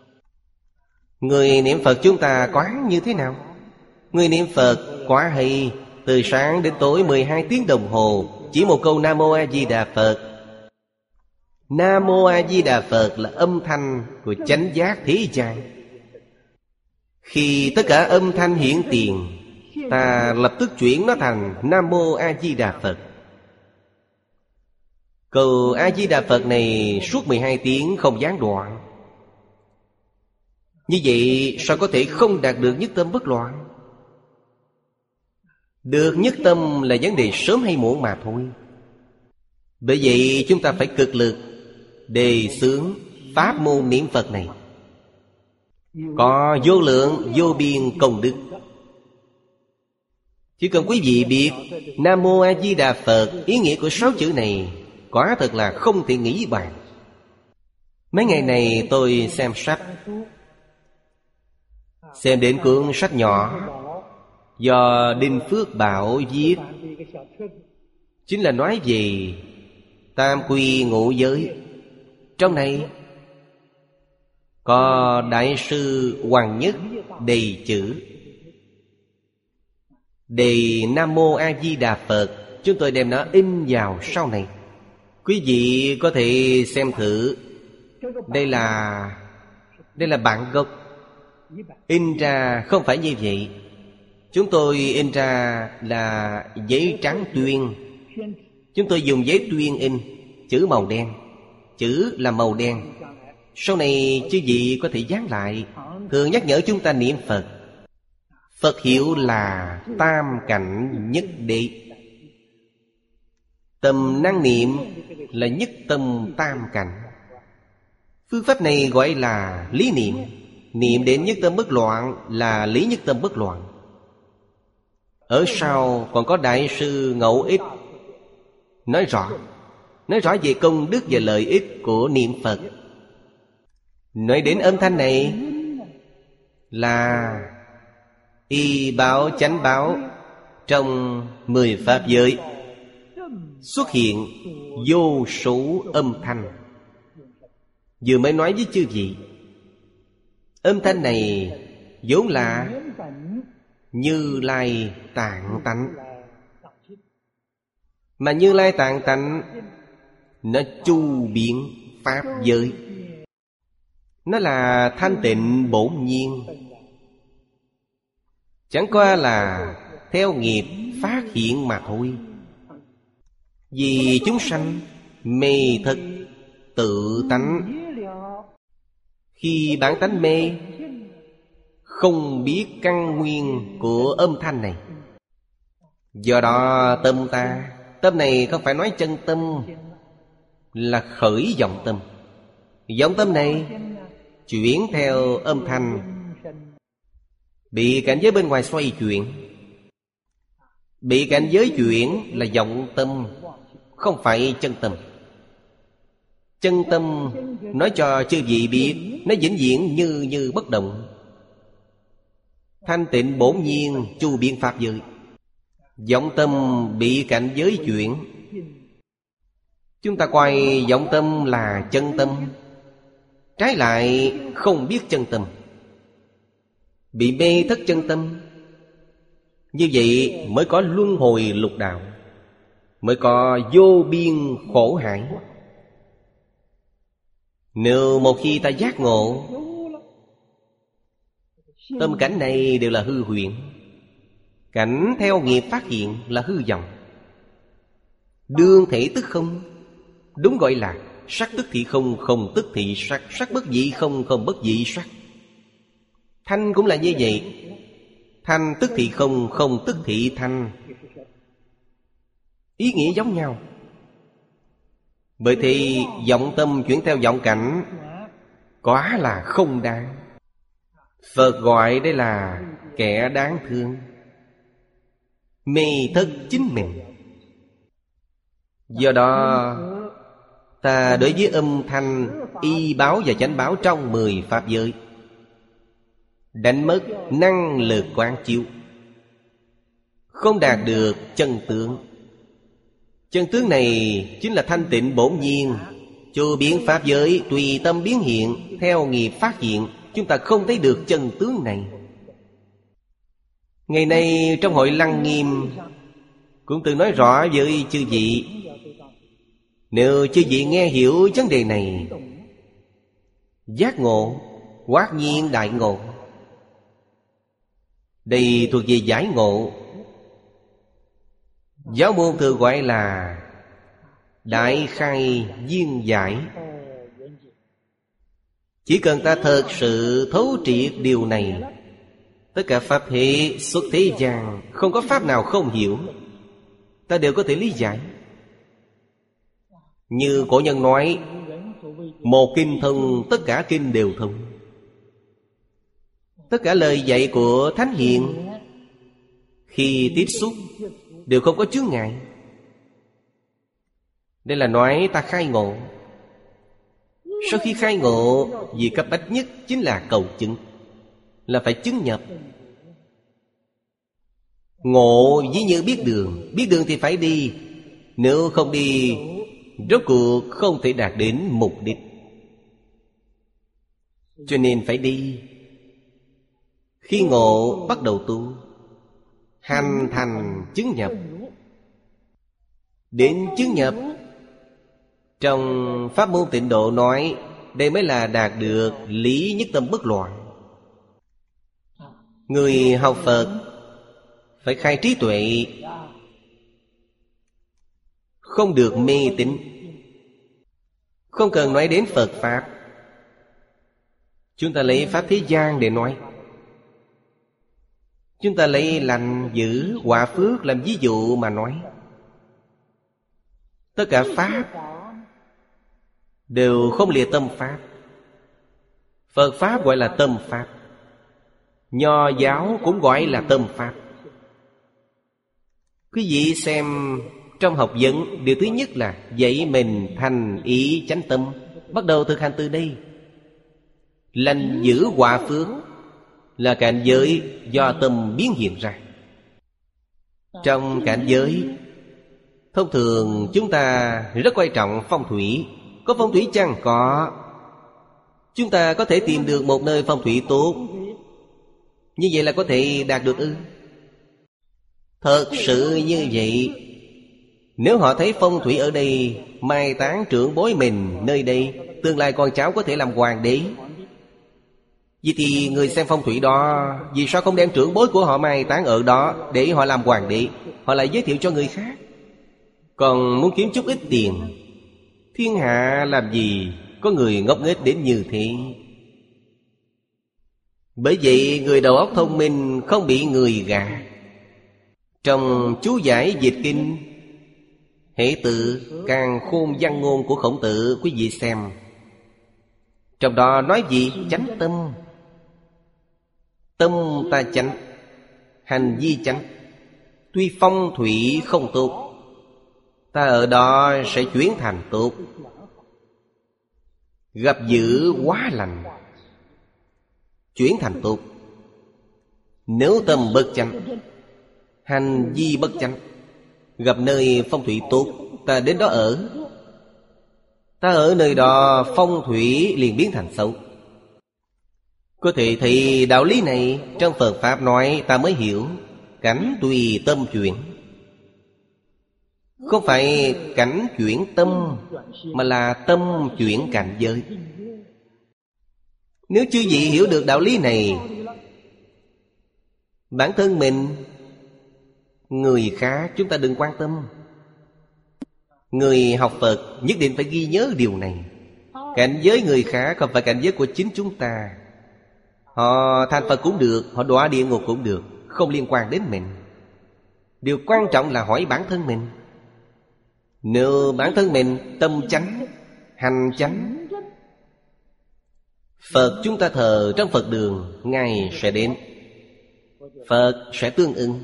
Người niệm Phật chúng ta quán như thế nào? Người niệm Phật quá hay, từ sáng đến tối 12 tiếng đồng hồ, chỉ một câu Nam Mô A Di Đà Phật. Nam Mô A Di Đà Phật là âm thanh của chánh giác thế gian. Khi tất cả âm thanh hiển tiền, ta lập tức chuyển nó thành Nam Mô A Di Đà Phật. Câu A Di Đà Phật này suốt 12 tiếng không gián đoạn. Như vậy sao có thể không đạt được nhất tâm bất loạn? Được nhất tâm là vấn đề sớm hay muộn mà thôi. Bởi vậy chúng ta phải cực lực đề xướng pháp môn niệm Phật này, có vô lượng vô biên công đức. Chỉ cần quý vị biết Nam Mô A Di Đà Phật, ý nghĩa của 6 chữ này quả thật là không thể nghĩ bàn. Mấy ngày này tôi xem sách, xem đến cuốn sách nhỏ do Đinh Phước Bảo viết, chính là nói về tam quy ngũ giới. Trong này có Đại sư Hoàng Nhất đầy chữ, đầy Nam Mô A Di Đà Phật. Chúng tôi đem nó in vào sau này, quý vị có thể xem thử. Đây là bản gốc. In ra không phải như vậy. Chúng tôi in ra là giấy trắng tuyên. Chúng tôi dùng giấy tuyên in, chữ màu đen. Chữ là màu đen. Sau này chứ gì có thể dán lại, thường nhắc nhở chúng ta niệm Phật. Phật hiệu là tam cảnh nhất đế. Tâm năng niệm là nhất tâm tam cảnh. Phương pháp này gọi là lý niệm. Niệm đến nhất tâm bất loạn là lý nhất tâm bất loạn. Ở sau còn có Đại sư Ngẫu Ích nói rõ về công đức và lợi ích của niệm Phật. Nói đến âm thanh này là y báo chánh báo. Trong 10 pháp giới xuất hiện vô số âm thanh. Vừa mới nói với chư vị, âm thanh này vốn là Như Lai tạng tánh. Mà Như Lai tạng tánh nó chu biến pháp giới. Nó là thanh tịnh bổn nhiên, chẳng qua là theo nghiệp phát hiện mà thôi. Vì chúng sanh mê thức tự tánh. Khi bản tánh mê, không biết căn nguyên của âm thanh này. Do đó tâm này không phải nói chân tâm, là khởi vọng tâm. Vọng tâm này chuyển theo âm thanh, bị cảnh giới bên ngoài xoay chuyển. Bị cảnh giới chuyển là vọng tâm, không phải chân tâm. Chân tâm nói cho chư vị biết, nó vĩnh viễn như bất động, thanh tịnh bổn nhiên chu biến pháp giới. Vọng tâm bị cảnh giới chuyển. Chúng ta coi vọng tâm là chân tâm, trái lại không biết chân tâm, bị mê thất chân tâm. Như vậy mới có luân hồi lục đạo, mới có vô biên khổ hải. Nếu một khi ta giác ngộ, tâm cảnh này đều là hư huyễn. Cảnh theo nghiệp phát hiện là hư vọng. Đương thể tức không, đúng gọi là sắc tức thị không, không tức thị sắc. Sắc bất dị không, không bất dị sắc. Thanh cũng là như vậy. Thanh tức thị không, không tức thị thanh. Ý nghĩa giống nhau. Bởi thì vọng tâm chuyển theo vọng cảnh quá là không đáng. Phật gọi đây là kẻ đáng thương, mê thất chính mình. Do đó ta đối với âm thanh y báo và chánh báo trong 10 pháp giới đánh mất năng lực quán chiếu, không đạt được chân tướng. Chân tướng này chính là thanh tịnh bổn nhiên, chu biến pháp giới, tùy tâm biến hiện, theo nghiệp phát hiện. Chúng ta không thấy được chân tướng này. Ngày nay trong hội Lăng Nghiêm cũng từng nói rõ với chư vị, nếu chư vị nghe hiểu vấn đề này, giác ngộ, hoát nhiên đại ngộ. Đây thuộc về giải ngộ. Giáo môn thường gọi là đại khai viên giải. Chỉ cần ta thật sự thấu triệt điều này, tất cả pháp hệ xuất thế gian không có pháp nào không hiểu, ta đều có thể lý giải. Như cổ nhân nói, một kinh thông, tất cả kinh đều thông. Tất cả lời dạy của Thánh Hiền khi tiếp xúc đều không có chướng ngại. Đây là nói ta khai ngộ. Sau khi khai ngộ, việc cấp bách nhất chính là cầu chứng, là phải chứng nhập. Ngộ ví như biết đường. Biết đường thì phải đi. Nếu không đi, rốt cuộc không thể đạt đến mục đích. Cho nên phải đi. Khi ngộ bắt đầu tu, hành thành chứng nhập. Đến chứng nhập, trong pháp môn Tịnh Độ nói, đây mới là đạt được lý nhất tâm bất loạn. Người học Phật phải khai trí tuệ, không được mê tín. Không cần nói đến Phật Pháp, chúng ta lấy Pháp thế gian để nói. Chúng ta lấy lành, dữ, quả phước làm ví dụ mà nói. Tất cả pháp đều không lìa tâm pháp. Phật pháp gọi là tâm pháp, Nho giáo cũng gọi là tâm pháp. Quý vị xem trong học vấn, điều thứ nhất là dạy mình thành ý chánh tâm. Bắt đầu thực hành từ đây. Lành giữ hòa phước là cảnh giới do tâm biến hiện ra. Trong cảnh giới, thông thường chúng ta rất quan trọng phong thủy. Có phong thủy chăng? Có. Chúng ta có thể tìm được một nơi phong thủy tốt, như vậy là có thể đạt được ư? Thật sự như vậy. Nếu họ thấy phong thủy ở đây mai táng trưởng bối mình nơi đây, tương lai con cháu có thể làm hoàng đế, vậy thì người xem phong thủy đó vì sao không đem trưởng bối của họ mai táng ở đó để họ làm hoàng đế? Họ lại giới thiệu cho người khác. Còn muốn kiếm chút ít tiền. Thiên hạ làm gì có người ngốc nghếch đến như thế. Bởi vậy người đầu óc thông minh không bị người gạt. Trong chú giải dịch kinh Hệ Tự Càn Khôn Văn Ngôn của Khổng Tử, quý vị xem, trong đó nói gì? Chánh tâm. Tâm ta chánh, hành vi chánh. Tuy phong thủy không tốt, ta ở đó sẽ chuyển thành tốt. Gặp dữ hóa lành, chuyển thành tốt. Nếu tâm bất chánh, hành vi bất chánh, gặp nơi phong thủy tốt, ta đến đó ở. Ta ở nơi đó phong thủy liền biến thành xấu. Có thể thấy đạo lý này trong Phật Pháp nói ta mới hiểu. Cảnh tùy tâm chuyển. Không phải cảnh chuyển tâm, mà là tâm chuyển cảnh giới. Nếu chư vị hiểu được đạo lý này, bản thân mình, người khác chúng ta đừng quan tâm. Người học Phật nhất định phải ghi nhớ điều này. Cảnh giới người khác không phải cảnh giới của chính chúng ta. Họ thành Phật cũng được, họ đọa địa ngục cũng được, không liên quan đến mình. Điều quan trọng là hỏi bản thân mình. Nếu bản thân mình tâm chánh, hành chánh, Phật chúng ta thờ trong Phật đường, Ngài sẽ đến, Phật sẽ tương ưng.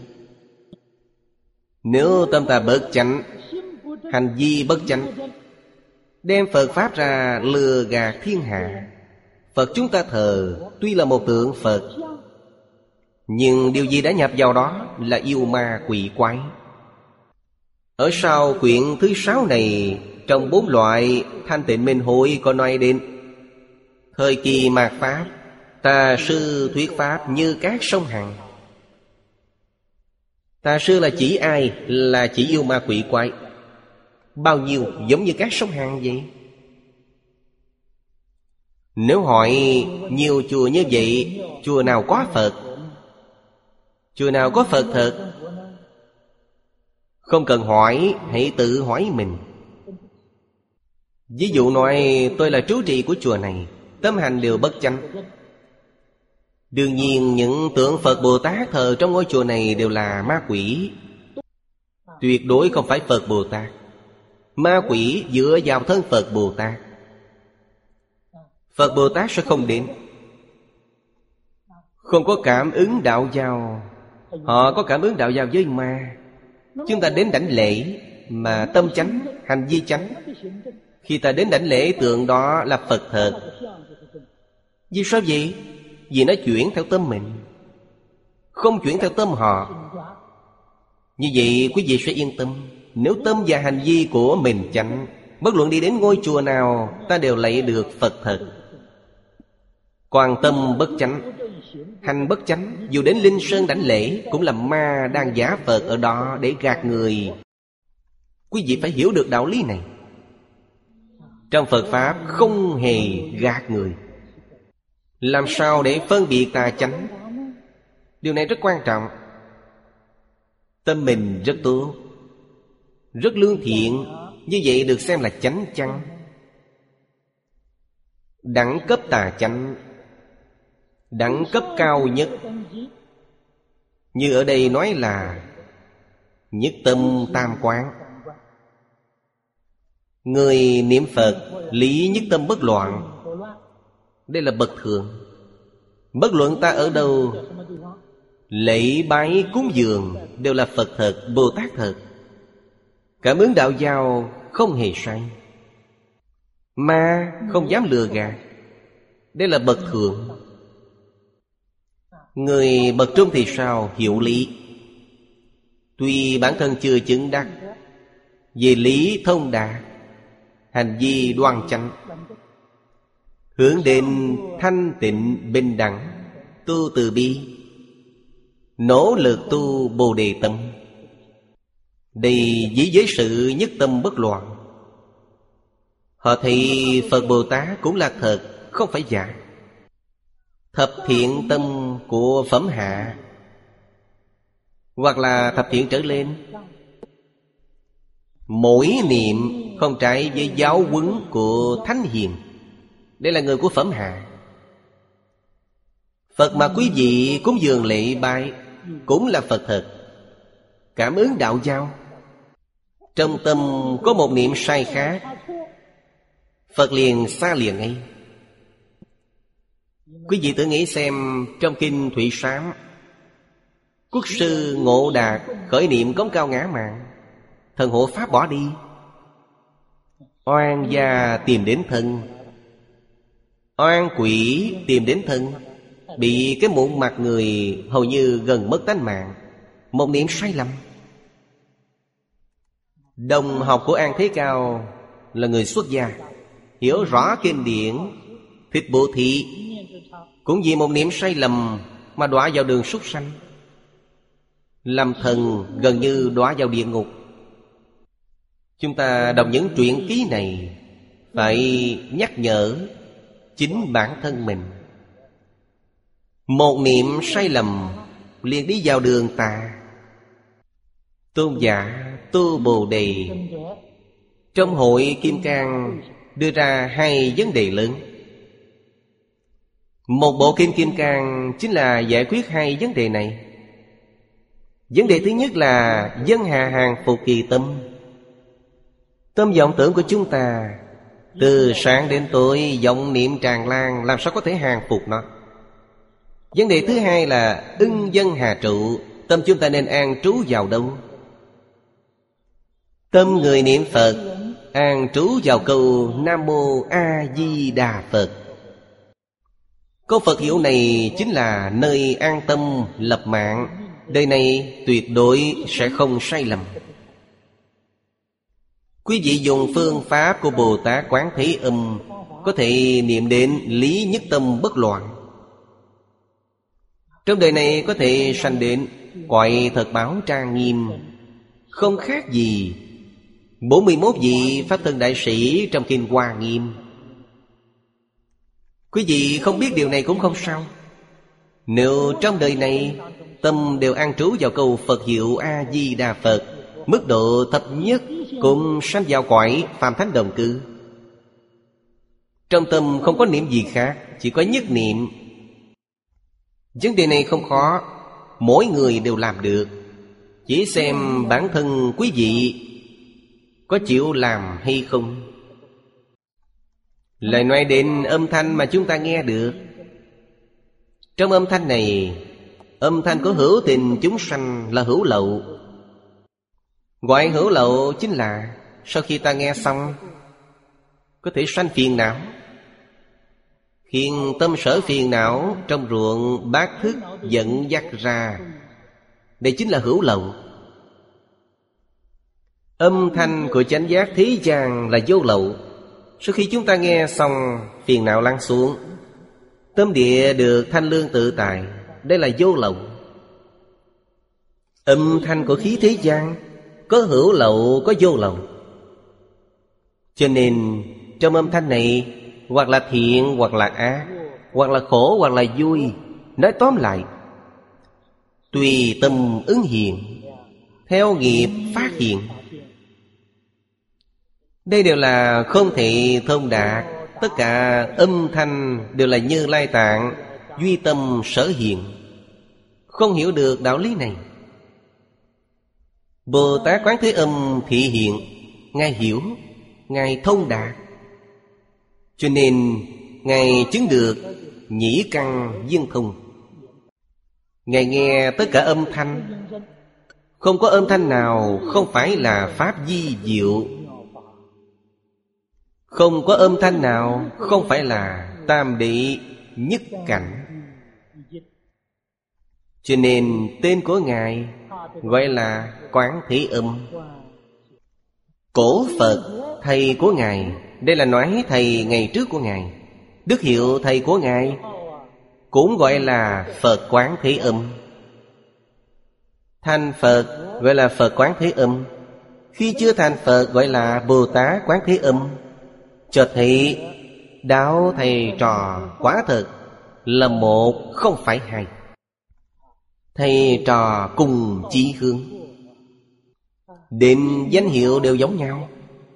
Nếu tâm ta bất chánh, hành vi bất chánh, đem Phật Pháp ra lừa gạt thiên hạ, Phật chúng ta thờ tuy là một tượng Phật, nhưng điều gì đã nhập vào đó là yêu ma quỷ quái. Ở sau quyển thứ 6 này, trong 4 loại Thanh Tịnh Minh Hội có nói đến thời kỳ mạt Pháp, tà sư thuyết Pháp như các sông Hằng. Tà sư là chỉ ai? Là chỉ yêu ma quỷ quái. Bao nhiêu? Giống như các sông Hằng vậy. Nếu hỏi nhiều chùa như vậy, chùa nào có Phật? Chùa nào có Phật thật? Không cần hỏi, hãy tự hỏi mình. Ví dụ nói tôi là trú trì của chùa này, tâm hành đều bất chánh. Đương nhiên những tượng Phật Bồ Tát thờ trong ngôi chùa này đều là ma quỷ. Tuyệt đối không phải Phật Bồ Tát. Ma quỷ dựa vào thân Phật Bồ Tát, Phật Bồ Tát sẽ không đến. Không có cảm ứng đạo giao. Họ có cảm ứng đạo giao với ma. Chúng ta đến đảnh lễ mà tâm chánh, hành vi chánh, khi ta đến đảnh lễ tượng đó là Phật thật. Vì sao vậy? Vì nó chuyển theo tâm mình, không chuyển theo tâm họ. Như vậy quý vị sẽ yên tâm. Nếu tâm và hành vi của mình chánh, bất luận đi đến ngôi chùa nào, ta đều lạy được Phật thật. Còn tâm bất chánh, hành bất chánh, dù đến Linh Sơn đảnh lễ cũng là ma đang giả Phật ở đó để gạt người. Quý vị phải hiểu được đạo lý này. Trong Phật Pháp không hề gạt người. Làm sao để phân biệt tà chánh? Điều này rất quan trọng. Tâm mình rất tốt, rất lương thiện, như vậy được xem là chánh chăng? Đẳng cấp tà chánh, đẳng cấp cao nhất, như ở đây nói là nhất tâm tam quán. Người niệm Phật lý nhất tâm bất loạn. Đây là bậc thượng. Bất luận ta ở đâu, lễ bái cúng dường đều là Phật thật, Bồ Tát thật. Cảm ứng đạo giao không hề sai, mà không dám lừa gạt. Đây là bậc thượng. Người bậc trung thì sao? Hiểu lý. Tuy bản thân chưa chứng đắc, về lý thông đạt, hành vi đoan chánh, hướng đến thanh tịnh bình đẳng, tu từ bi, nỗ lực tu Bồ Đề tâm. Đây dĩ với sự nhất tâm bất loạn. Họ thấy Phật Bồ Tát cũng là thật, không phải giả. Thập thiện tâm của phẩm hạ hoặc là thập thiện trở lên, mỗi niệm không trái với giáo huấn của thánh hiền. Đây là người của phẩm hạ. Phật mà quý vị cúng dường lễ bái cũng là Phật thật. Cảm ứng đạo giao, trong tâm có một niệm sai khác, Phật liền xa liền ngay. Quý vị tự nghĩ xem, trong kinh Thủy Sám, Quốc sư Ngộ Đạt khởi niệm cống cao ngã mạn, thần hộ pháp bỏ đi. Oan gia tìm đến thân, oan quỷ tìm đến thân, bị cái mụn mặt người hầu như gần mất tánh mạng. Một niệm sai lầm. Đồng học của An Thế Cao là người xuất gia, hiểu rõ kinh điển, thích bố thí, cũng vì một niệm sai lầm mà đọa vào đường súc sanh. Làm thần gần như đọa vào địa ngục. Chúng ta đọc những truyện ký này phải nhắc nhở chính bản thân mình. Một niệm sai lầm liền đi vào đường tà. Tôn giả Tu Bồ Đề trong hội Kim Cang đưa ra hai vấn đề lớn. Một bộ kinh Kim Cang chính là giải quyết hai vấn đề này. Vấn đề thứ nhất là dân hà hàng phục kỳ tâm. Tâm vọng tưởng của chúng ta từ sáng đến tối vọng niệm tràn lan, làm sao có thể hàng phục nó? Vấn đề thứ hai là ưng dân hà trụ. Tâm chúng ta nên an trú vào đâu? Tâm người niệm Phật an trú vào câu Nam Mô A Di Đà Phật. Câu Phật hiệu này chính là nơi an tâm lập mạng. Đời này tuyệt đối sẽ không sai lầm. Quý vị dùng phương pháp của Bồ Tát Quán Thế Âm có thể niệm đến lý nhất tâm bất loạn. Trong đời này có thể sanh đến cõi thật báo trang nghiêm, không khác gì 41 vị Pháp Thân Đại Sĩ trong Kinh Hoa Nghiêm. Quý vị không biết điều này cũng không sao. Nếu trong đời này tâm đều an trú vào câu Phật hiệu A-di-đà Phật, mức độ thấp nhất cũng sanh vào cõi phàm thánh đồng cư. Trong tâm không có niệm gì khác, chỉ có nhất niệm. Vấn đề này không khó, mỗi người đều làm được. Chỉ xem bản thân quý vị có chịu làm hay không. Lời nói đến âm thanh mà chúng ta nghe được. Trong âm thanh này, âm thanh của hữu tình chúng sanh là hữu lậu. Gọi hữu lậu chính là sau khi ta nghe xong có thể sanh phiền não, khiến tâm sở phiền não trong ruộng bát thức dẫn dắt ra. Đây chính là hữu lậu. Âm thanh của chánh giác thế gian là vô lậu. Sau khi chúng ta nghe xong, phiền não lắng xuống, tâm địa được thanh lương tự tại. Đây là vô lậu. Âm thanh của khí thế gian có hữu lậu, có vô lậu. Cho nên trong âm thanh này, hoặc là thiện, hoặc là ác, hoặc là khổ, hoặc là vui. Nói tóm lại, tùy tâm ứng hiện, theo nghiệp phát hiện. Đây đều là không thể thông đạt. Tất cả âm thanh đều là Như Lai Tạng duy tâm sở hiện. Không hiểu được đạo lý này, Bồ Tát Quán Thế Âm thị hiện, Ngài hiểu. Ngài thông đạt, cho nên Ngài chứng được nhĩ căn viên thông. Ngài nghe tất cả âm thanh, không có âm thanh nào không phải là pháp vi diệu, không có âm thanh nào không phải là tam đệ nhất cảnh. Cho nên tên của Ngài gọi là Quán Thế Âm. Cổ Phật, thầy của Ngài, đây là nói thầy ngày trước của Ngài. Đức hiệu thầy của Ngài cũng gọi là Phật Quán Thế Âm. Thành Phật gọi là Phật Quán Thế Âm. Khi chưa thành Phật gọi là Bồ Tát Quán Thế Âm. Cho thấy đạo thầy trò quả thật là một, không phải hai. Thầy trò cùng chí hướng, định danh hiệu đều giống nhau.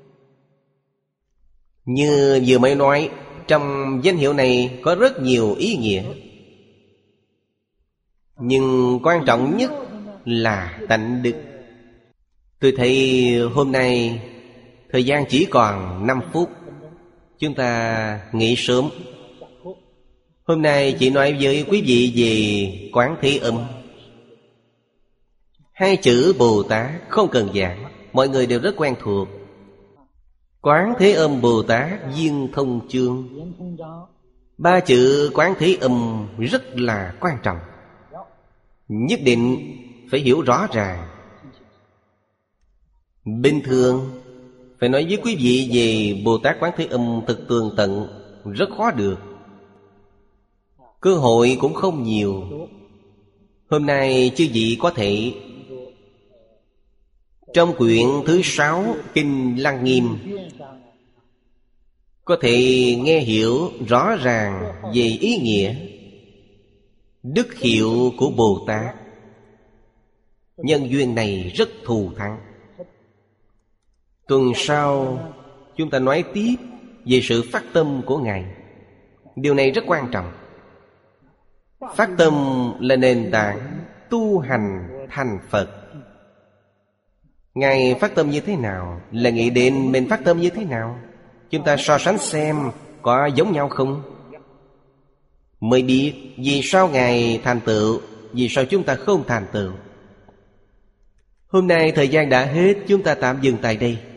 Như vừa mới nói, trong danh hiệu này có rất nhiều ý nghĩa, nhưng quan trọng nhất là tánh đức. Tôi thấy hôm nay thời gian chỉ còn 5 phút, chúng ta nghỉ sớm. Hôm nay chỉ nói với quý vị về Quán Thế Âm. Hai chữ Bồ Tát không cần giảng, mọi người đều rất quen thuộc. Quán Thế Âm Bồ Tát Viên Thông Chương. 3 chữ Quán Thế Âm rất là quan trọng, nhất định phải hiểu rõ ràng. Bình thường phải nói với quý vị về Bồ Tát Quán Thế Âm thật tường tận, rất khó được. Cơ hội cũng không nhiều. Hôm nay chư vị có thể trong quyển thứ 6 Kinh Lăng Nghiêm có thể nghe hiểu rõ ràng về ý nghĩa đức hiệu của Bồ Tát. Nhân duyên này rất thù thắng. Tuần sau chúng ta nói tiếp về sự phát tâm của Ngài. Điều này rất quan trọng. Phát tâm là nền tảng tu hành thành Phật. Ngài phát tâm như thế nào, là nghĩ đến mình phát tâm như thế nào. Chúng ta so sánh xem có giống nhau không, mới biết vì sao Ngài thành tựu, vì sao chúng ta không thành tựu. Hôm nay thời gian đã hết, chúng ta tạm dừng tại đây.